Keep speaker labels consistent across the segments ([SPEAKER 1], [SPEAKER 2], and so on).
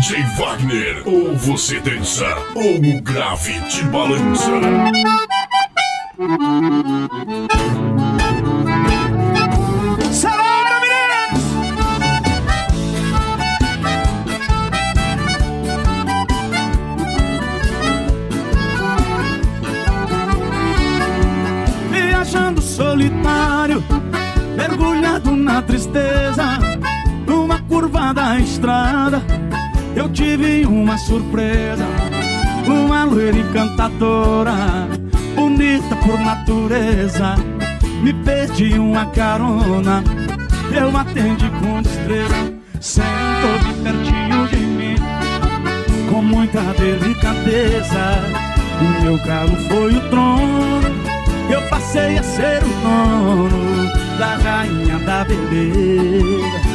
[SPEAKER 1] DJ Wagner, ou você dança, ou o grave te balança.
[SPEAKER 2] Salve, meninas! Viajando solitário, mergulhado na tristeza, numa curva da estrada, eu tive uma surpresa. Uma loira encantadora, bonita por natureza, me pedi uma carona, eu atendi com destreza. Sentou bem pertinho de mim, com muita delicadeza. O meu carro foi o trono, eu passei a ser o dono da rainha da beleza.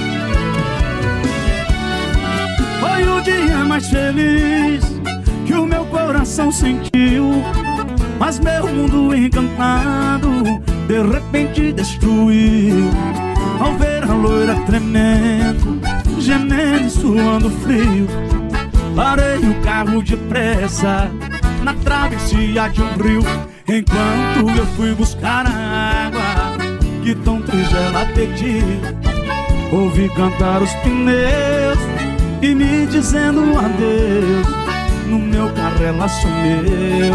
[SPEAKER 2] Foi o dia mais feliz que o meu coração sentiu, mas meu mundo encantado de repente destruiu. Ao ver a loira tremendo, gemendo e suando frio, parei o carro depressa na travessia de um rio. Enquanto eu fui buscar a água que tão triste ela pedia, ouvi cantar os pneus e me dizendo adeus. No meu carro ela sumiu.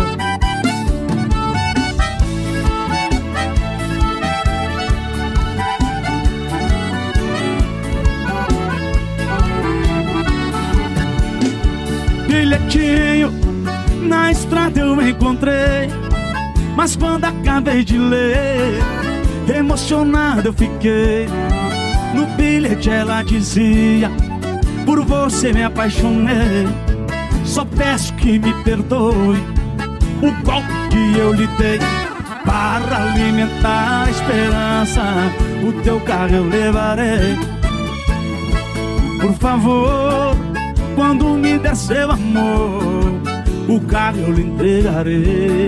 [SPEAKER 2] Bilhetinho na estrada eu encontrei, mas quando acabei de ler, emocionado eu fiquei. No bilhete ela dizia: por você me apaixonei, só peço que me perdoe o golpe que eu lhe dei. Para alimentar a esperança, o teu carro eu levarei. Por favor, quando me der seu amor, o carro eu lhe entregarei.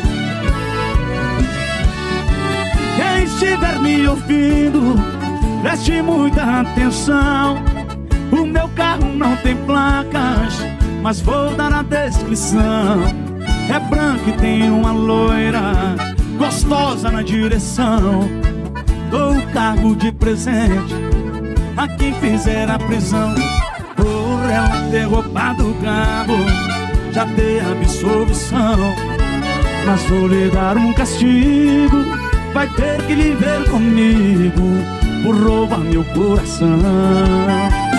[SPEAKER 2] Quem estiver me ouvindo, preste muita atenção. O meu carro não tem placas, mas vou dar a descrição. É branco e tem uma loira gostosa na direção. Dou o carro de presente a quem fizer a prisão. Por ela ter roubado o carro, já dei absolvição, mas vou lhe dar um castigo. Vai ter que viver comigo por roubar meu coração.